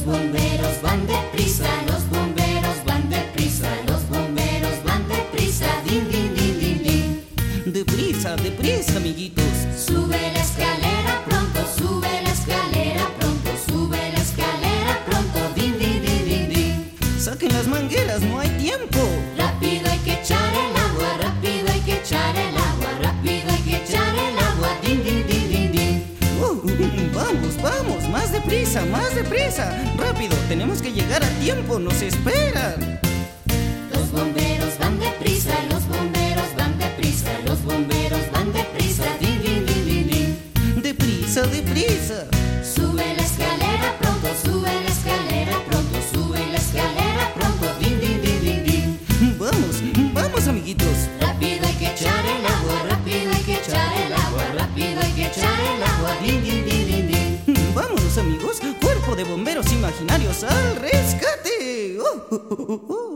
bomberos van deprisa, los bomberos van deprisa, los bomberos van deprisa, din, din, din, din, din. Deprisa, deprisa, amiguitos. Sube la escalera pronto, sube la escalera pronto, sube la escalera pronto, din, din, din, din, din. Saquen las mangueras, no hay tiempo. Rápido hay que echar el agua, rápido hay que echar el agua, rápido hay que echar el agua, din, din, din, din, din. Vamos, vamos, más deprisa, más deprisa. Rápido, tenemos que llegar a tiempo, nos esperan. Los bomberos van deprisa, los bomberos van deprisa, los bomberos van deprisa, din, din, din, din, din. Deprisa, deprisa. Sube la escalera pronto, sube la escalera pronto, sube la escalera pronto, din, din, din, din, din. Vamos, vamos, amiguitos. Rápido hay que echar el agua, rápido hay que echar el agua, rápido hay que echar el agua, din, din, din, din, din. Vámonos, amigos, cuerpo de bomberos imaginarios al rescate.